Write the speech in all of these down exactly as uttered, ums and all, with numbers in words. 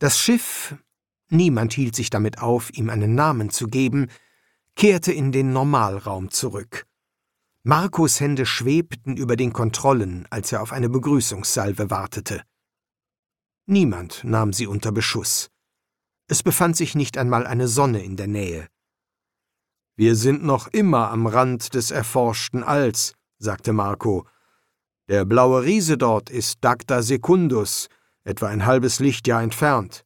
Das Schiff, niemand hielt sich damit auf, ihm einen Namen zu geben, kehrte in den Normalraum zurück. Marcos Hände schwebten über den Kontrollen, als er auf eine Begrüßungssalve wartete. Niemand nahm sie unter Beschuss. Es befand sich nicht einmal eine Sonne in der Nähe. »Wir sind noch immer am Rand des erforschten Alls«, sagte Marco. »Der blaue Riese dort ist Dacta Secundus, etwa ein halbes Lichtjahr entfernt.«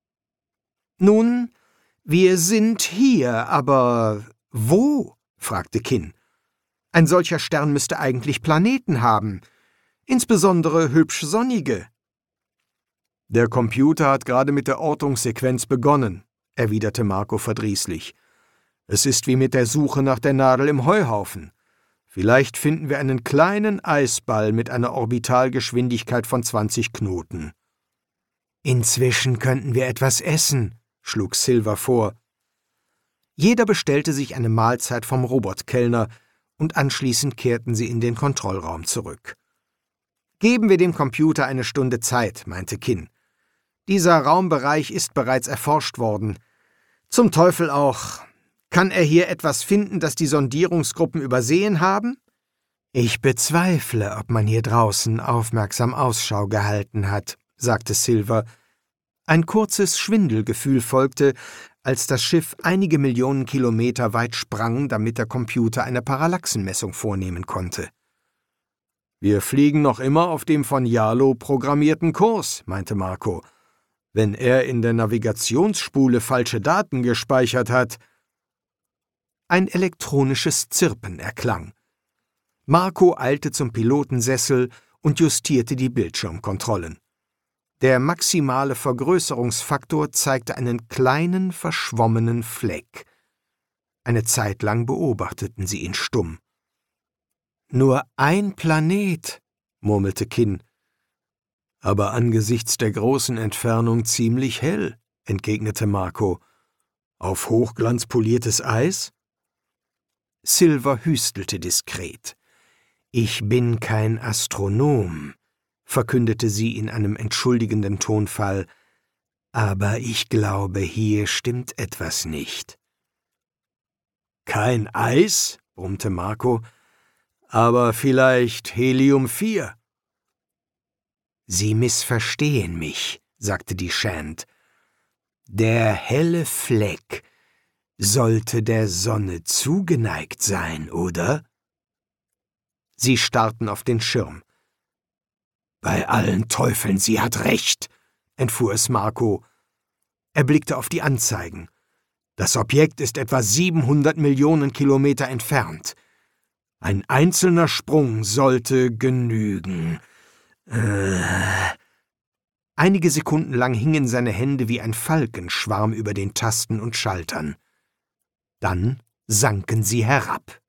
»Nun, wir sind hier, aber wo?« fragte Kin. »Ein solcher Stern müsste eigentlich Planeten haben, insbesondere hübsch sonnige.« »Der Computer hat gerade mit der Ortungssequenz begonnen«, erwiderte Marco verdrießlich. »Es ist wie mit der Suche nach der Nadel im Heuhaufen. Vielleicht finden wir einen kleinen Eisball mit einer Orbitalgeschwindigkeit von zwanzig Knoten.« »Inzwischen könnten wir etwas essen«, schlug Silver vor. Jeder bestellte sich eine Mahlzeit vom Robotkellner, und anschließend kehrten sie in den Kontrollraum zurück. »Geben wir dem Computer eine Stunde Zeit«, meinte Kin. »Dieser Raumbereich ist bereits erforscht worden. Zum Teufel auch. Kann er hier etwas finden, das die Sondierungsgruppen übersehen haben?« »Ich bezweifle, ob man hier draußen aufmerksam Ausschau gehalten hat«, sagte Silver. Ein kurzes Schwindelgefühl folgte, als das Schiff einige Millionen Kilometer weit sprang, damit der Computer eine Parallaxenmessung vornehmen konnte. »Wir fliegen noch immer auf dem von Yalo programmierten Kurs«, meinte Marco. »Wenn er in der Navigationsspule falsche Daten gespeichert hat.« Ein elektronisches Zirpen erklang. Marco eilte zum Pilotensessel und justierte die Bildschirmkontrollen. Der maximale Vergrößerungsfaktor zeigte einen kleinen, verschwommenen Fleck. Eine Zeit lang beobachteten sie ihn stumm. »Nur ein Planet«, murmelte Kin. »Aber angesichts der großen Entfernung ziemlich hell«, entgegnete Marco. »Auf hochglanzpoliertes Eis?« Silver hüstelte diskret. »Ich bin kein Astronom«, verkündete sie in einem entschuldigenden Tonfall, »aber ich glaube, hier stimmt etwas nicht.« »Kein Eis?«, brummte Marco, »aber vielleicht Helium vier?« »Sie missverstehen mich«, sagte die Shand. »Der helle Fleck sollte der Sonne zugeneigt sein, oder?« Sie starrten auf den Schirm. »Bei allen Teufeln, sie hat recht«, entfuhr es Marco. Er blickte auf die Anzeigen. Das Objekt ist etwa siebenhundert Millionen Kilometer entfernt. Ein einzelner Sprung sollte genügen. Äh. Einige Sekunden lang hingen seine Hände wie ein Falkenschwarm über den Tasten und Schaltern. Dann sanken sie herab.